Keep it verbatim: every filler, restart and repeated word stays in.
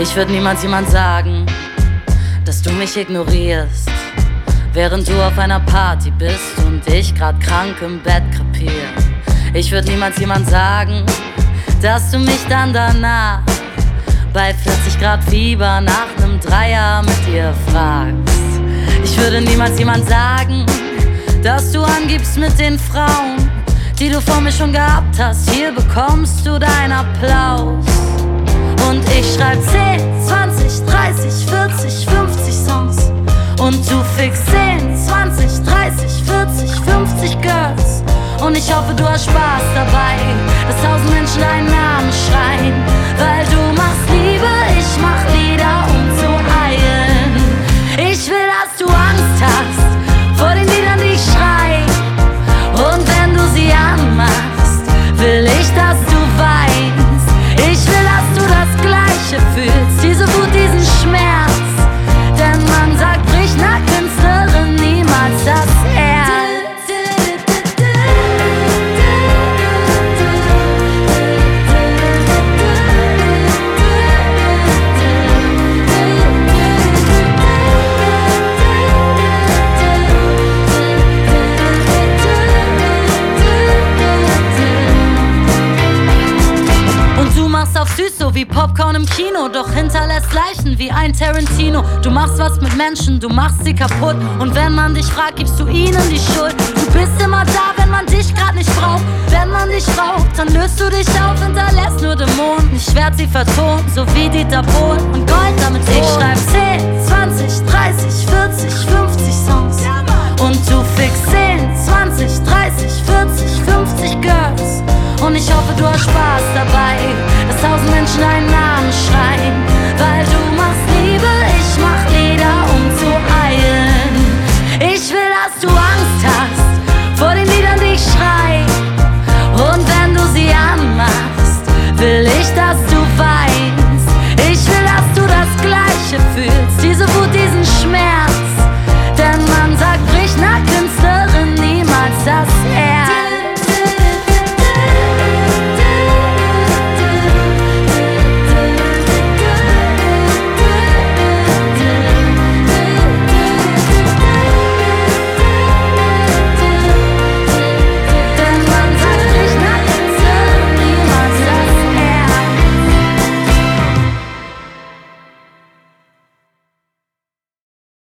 Ich würd niemals jemand sagen, dass du mich ignorierst, während du auf einer Party bist und ich grad krank im Bett krepier. Ich würd niemals jemand sagen, dass du mich dann danach bei vierzig Grad Fieber nach nem Dreier mit dir fragst. Ich würde niemals jemand sagen, dass du angibst mit den Frauen, die du vor mir schon gehabt hast. Hier bekommst du deinen Applaus. Und ich schreib zehn, zwanzig, dreißig, vierzig, fünfzig Songs. Und du fixst zehn, zwanzig, dreißig, vierzig, fünfzig Girls. Und ich hoffe, du hast Spaß dabei, dass tausend Menschen deinen Namen schreien. Weil du machst Liebe, ich mach Lieder, um zu heilen. Ich will, dass du Angst hast vor den Liedern, die ich schrei. Und wenn du sie anmachst, will ich, dass du weinst. Ich will, dass du das Gleiche fühlst, diese Wut, diesen Schmerz. Denn man sagt, bricht einer Künstlerin niemals das Herz. Auf süß, so wie Popcorn im Kino, doch hinterlässt Leichen wie ein Tarantino. Du machst was mit Menschen, du machst sie kaputt. Und wenn man dich fragt, gibst du ihnen die Schuld. Du bist immer da, wenn man dich grad nicht braucht. Wenn man dich braucht, dann löst du dich auf, hinterlässt nur Dämonen. Ich werd sie vertonen, so wie Dieter Bohlen und Gold damit ich schreib zehn, zwanzig, dreißig, vierzig, fünfzig